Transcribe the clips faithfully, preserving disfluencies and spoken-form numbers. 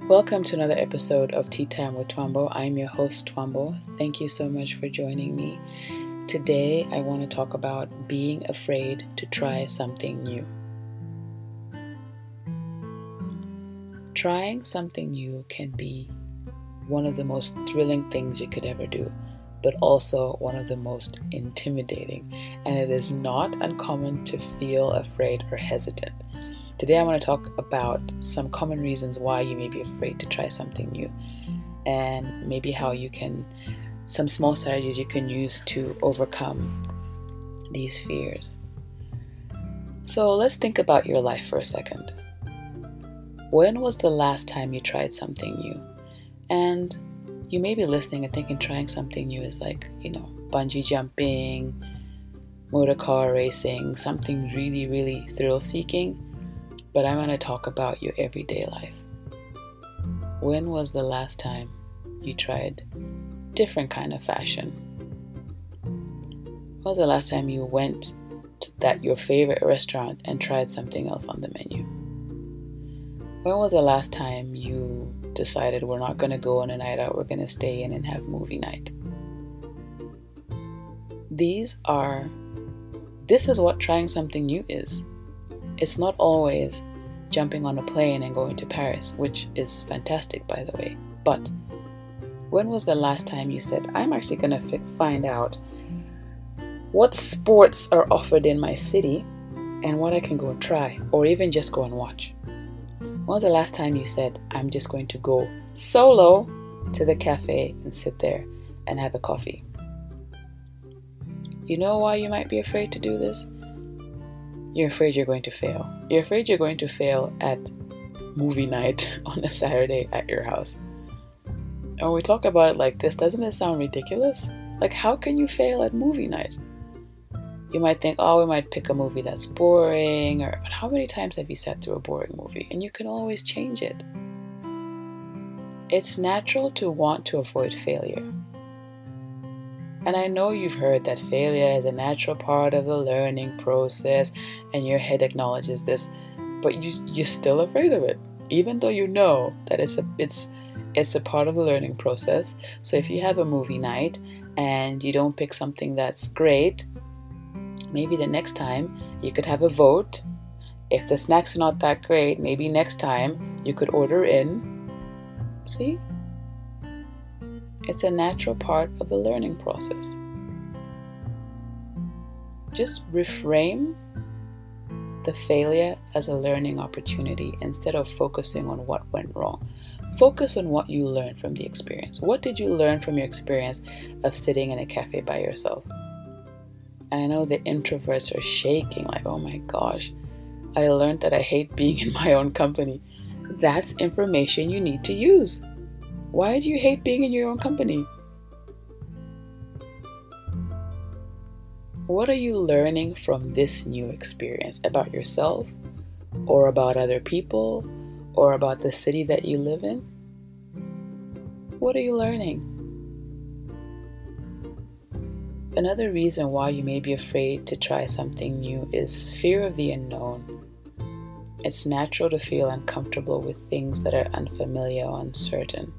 Welcome to another episode of Tea Time with Twambo. I'm your host, Twambo. Thank you so much for joining me. Today, I want to talk about being afraid to try something new. Trying something new can be one of the most thrilling things you could ever do, but also one of the most intimidating, and it is not uncommon to feel afraid or hesitant. Today I want to talk about some common reasons why you may be afraid to try something new, and maybe how you can, some small strategies you can use to overcome these fears. So let's think about your life for a second. When was the last time you tried something new? And you may be listening and thinking trying something new is like, you know, bungee jumping, motor car racing, something really, really thrill-seeking. But I'm going to talk about your everyday life. When was the last time you tried different kind of fashion? When was the last time you went to that your favorite restaurant and tried something else on the menu? When was the last time you decided we're not going to go on a night out, we're going to stay in and have movie night? These are, this is what trying something new is. It's not always jumping on a plane and going to Paris, which is fantastic, by the way. But when was the last time you said, I'm actually going to f- find out what sports are offered in my city and what I can go and try, or even just go and watch? When was the last time you said, I'm just going to go solo to the cafe and sit there and have a coffee? You know why you might be afraid to do this? You're afraid you're going to fail. You're afraid you're going to fail at movie night on a Saturday at your house. And when we talk about it like this, doesn't it sound ridiculous? Like, how can you fail at movie night? You might think, oh, we might pick a movie that's boring, or but how many times have you sat through a boring movie? And you can always change it. It's natural to want to avoid failure. And I know you've heard that failure is a natural part of the learning process, and your head acknowledges this, but you, you're still afraid of it, even though you know that it's a, it's, it's a part of the learning process. So if you have a movie night and you don't pick something that's great, maybe the next time you could have a vote. If the snacks are not that great, maybe next time you could order in. See? It's a natural part of the learning process. Just reframe the failure as a learning opportunity instead of focusing on what went wrong. Focus on what you learned from the experience. What did you learn from your experience of sitting in a cafe by yourself? And I know the introverts are shaking like, oh my gosh, I learned that I hate being in my own company. That's information you need to use. Why do you hate being in your own company? What are you learning from this new experience about yourself, or about other people, or about the city that you live in? What are you learning? Another reason why you may be afraid to try something new is fear of the unknown. It's natural to feel uncomfortable with things that are unfamiliar or uncertain.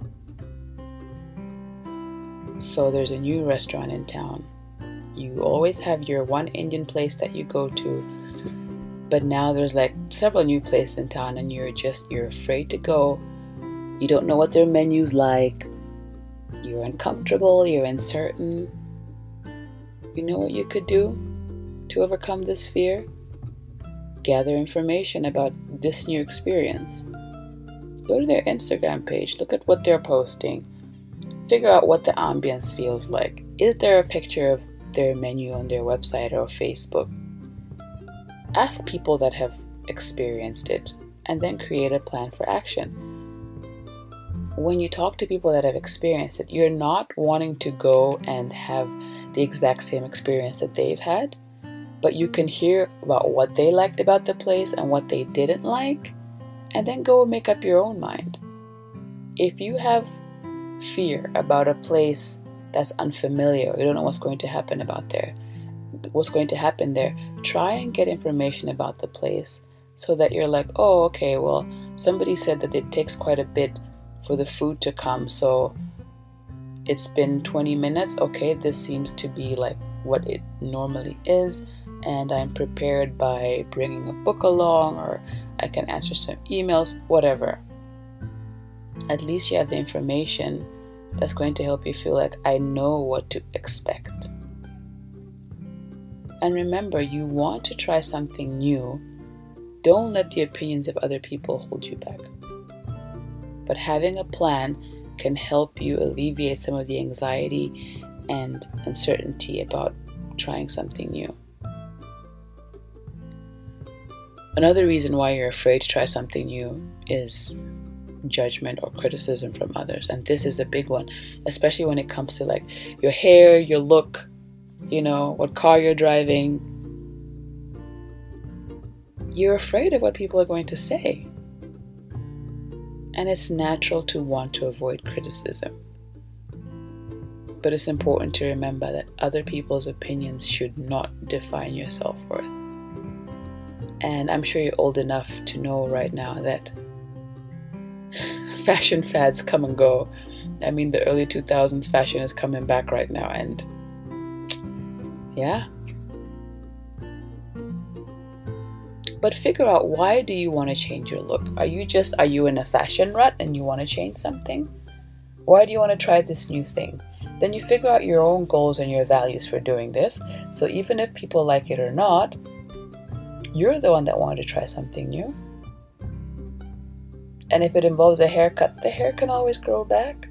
So there's a new restaurant in town. You always have your one Indian place that you go to, but now there's like several new places in town, and you're just, you're afraid to go. You don't know what their menu's like. You're uncomfortable, you're uncertain. You know what you could do to overcome this fear? Gather information about this new experience. Go to their Instagram page, look at what they're posting. Figure out what the ambience feels like. Is there a picture of their menu on their website or Facebook? Ask people that have experienced it, and then create a plan for action. When you talk to people that have experienced it, you're not wanting to go and have the exact same experience that they've had, but you can hear about what they liked about the place and what they didn't like, and then go and make up your own mind. If you have fear about a place that's unfamiliar, you don't know what's going to happen about there, what's going to happen there, try and get information about the place so that you're like, oh, okay, well, somebody said that it takes quite a bit for the food to come, so it's been twenty minutes. Okay, this seems to be like what it normally is, and I'm prepared by bringing a book along, or I can answer some emails, whatever. At least you have the information that's going to help you feel like, I know what to expect. And remember, you want to try something new. Don't let the opinions of other people hold you back. But having a plan can help you alleviate some of the anxiety and uncertainty about trying something new. Another reason why you're afraid to try something new is judgment or criticism from others. And this is a big one, especially when it comes to like your hair, your look, you know, what car you're driving. You're afraid of what people are going to say. And it's natural to want to avoid criticism. But it's important to remember that other people's opinions should not define your self-worth. And I'm sure you're old enough to know right now that fashion fads come and go. I mean, the early two thousands fashion is coming back right now, and yeah. But figure out, why do you want to change your look? Are you just, are you in a fashion rut and you want to change something? Why do you want to try this new thing? Then you figure out your own goals and your values for doing this. So even if people like it or not, you're the one that wanted to try something new. And if it involves a haircut, the hair can always grow back.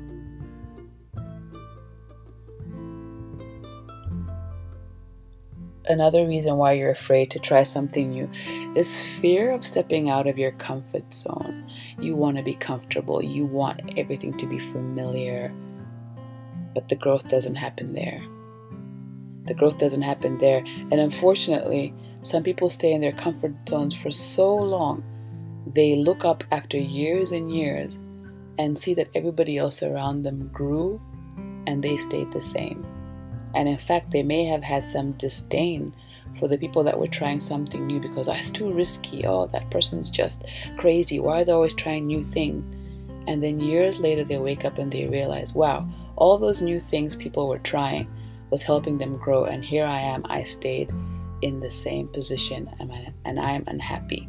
Another reason why you're afraid to try something new is fear of stepping out of your comfort zone. You want to be comfortable. You want everything to be familiar. But the growth doesn't happen there. The growth doesn't happen there. And unfortunately, some people stay in their comfort zones for so long. They look up after years and years and see that everybody else around them grew and they stayed the same. And in fact, they may have had some disdain for the people that were trying something new because that's too risky. Oh, that person's just crazy. Why are they always trying new things? And then years later, they wake up and they realize, wow, all those new things people were trying was helping them grow. And here I am, I stayed in the same position and I am unhappy.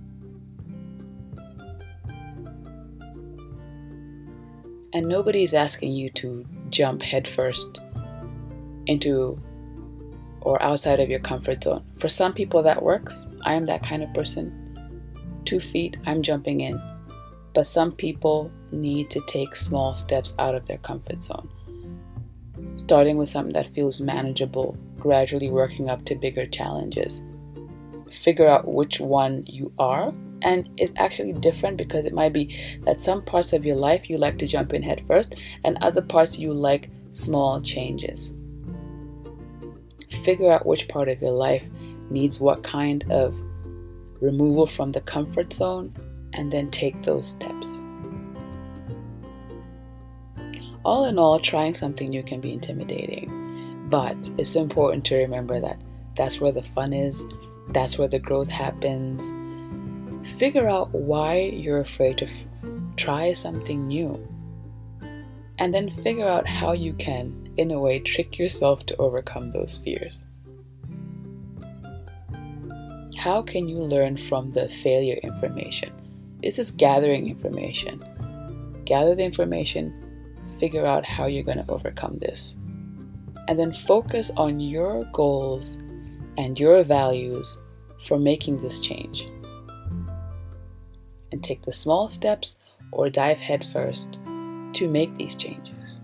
And nobody's asking you to jump headfirst into or outside of your comfort zone. For some people that works. I am that kind of person. Two feet, I'm jumping in. But some people need to take small steps out of their comfort zone. Starting with something that feels manageable, gradually working up to bigger challenges. Figure out which one you are. And it's actually different because it might be that some parts of your life you like to jump in head first, and other parts you like small changes. Figure out which part of your life needs what kind of removal from the comfort zone, and then take those steps. All in all, trying something new can be intimidating, but it's important to remember that that's where the fun is, that's where the growth happens. Figure out why you're afraid to f- try something new, and then figure out how you can, in a way, trick yourself to overcome those fears. How can you learn from the failure information? This is gathering information. Gather the information, figure out how you're going to overcome this, and then focus on your goals and your values for making this change. And take the small steps or dive headfirst to make these changes.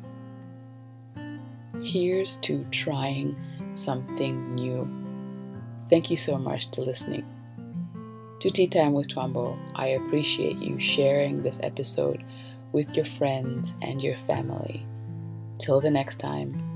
Here's to trying something new. Thank you so much for listening to Tea Time with Twambo. I appreciate you sharing this episode with your friends and your family. Till the next time.